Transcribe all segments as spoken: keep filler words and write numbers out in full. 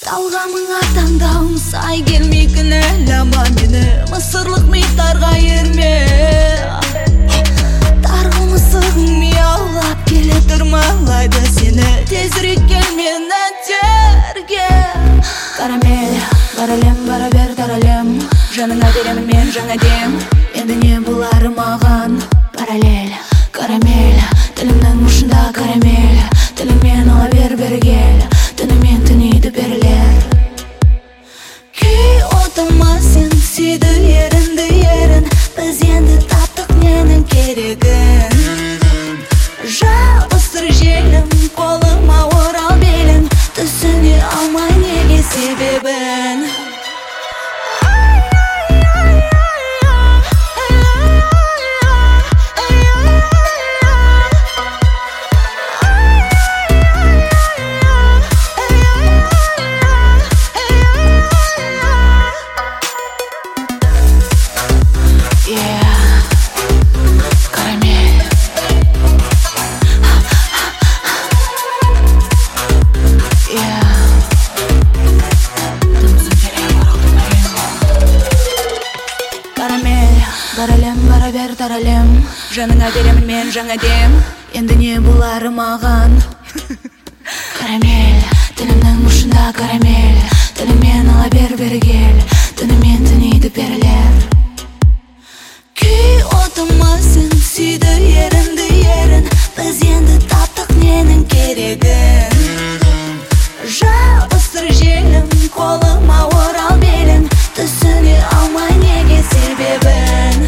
талғамыңа таңдауым сай келмей кінәлама мені, мысырлық миттарға ерме. Тарғыл мысығың мияулап келе тұрмалайды сені, тезірек кел мені терге. Карамель, бар әлем, бара бер таралем, жаныңа беремін мен жаңа дем. Енді не болары маған параллель. Карамель, тілімнің ұшында карамель, тіліңмен ала бер бері кел, түнімен түнейді берілер. Күй отыма сен сүйді ерінді ерін, біз енді таптық ненің керегін. Жабыстыр желім, қолыма орал белін, түсіне алмай неге себебін. Бар әлем, бара бер таралем, жаныңа беремін мен жаңа дем. Енді не болары маған карамель, тілімнің ұшында карамель, тіліңмен ала бер бері кел, түнімен түнейді берілер. Күй отыма сен сүйді ерінді ерін, біз енді таптық ненің керегін. Жабыстыр желім, қолыма орал белін, түсіне алмай неге себебін.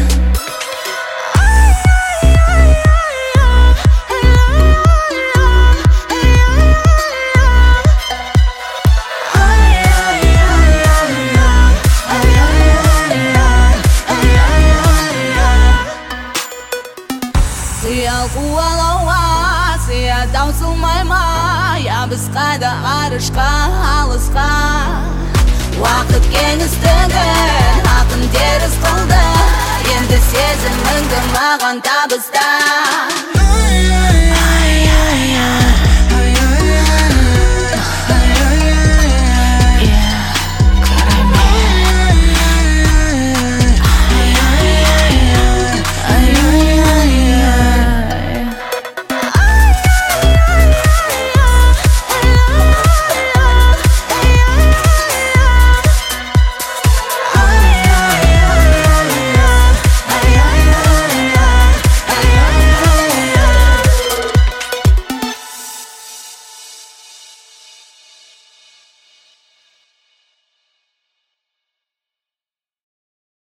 Сиял қуалауға, сия таусылмай ма, я біз қайда арышқа, алысқа. Уақыт кеңістігін ақын теріс қылды, енді сезіміңді маған табыста.